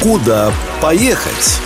Куда поехать?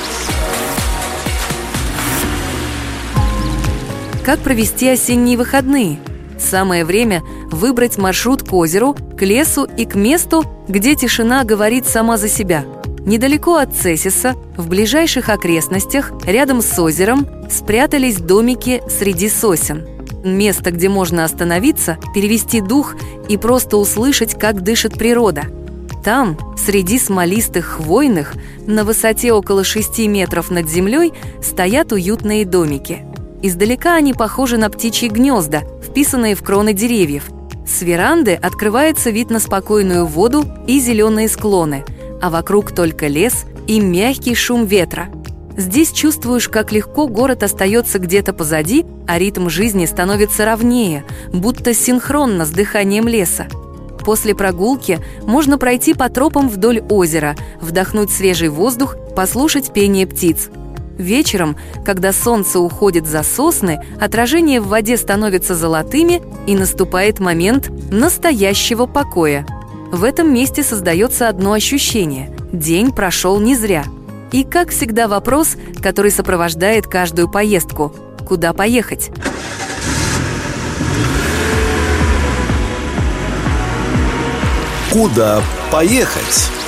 Как провести осенние выходные? Самое время выбрать маршрут к озеру, к лесу и к месту, где тишина говорит сама за себя. Недалеко от Цесиса, в ближайших окрестностях, рядом с озером, спрятались домики среди сосен. Место, где можно остановиться, перевести дух и просто услышать, как дышит природа. Там, среди смолистых хвойных, на высоте около 6 метров над землей, стоят уютные домики. Издалека они похожи на птичьи гнезда, вписанные в кроны деревьев. С веранды открывается вид на спокойную воду и зеленые склоны, а вокруг только лес и мягкий шум ветра. Здесь чувствуешь, как легко город остается где-то позади, а ритм жизни становится ровнее, будто синхронно с дыханием леса. После прогулки можно пройти по тропам вдоль озера, вдохнуть свежий воздух, послушать пение птиц. Вечером, когда солнце уходит за сосны, отражения в воде становятся золотыми, и наступает момент настоящего покоя. В этом месте создается одно ощущение – день прошел не зря. И, как всегда, вопрос, который сопровождает каждую поездку – куда поехать? Куда поехать?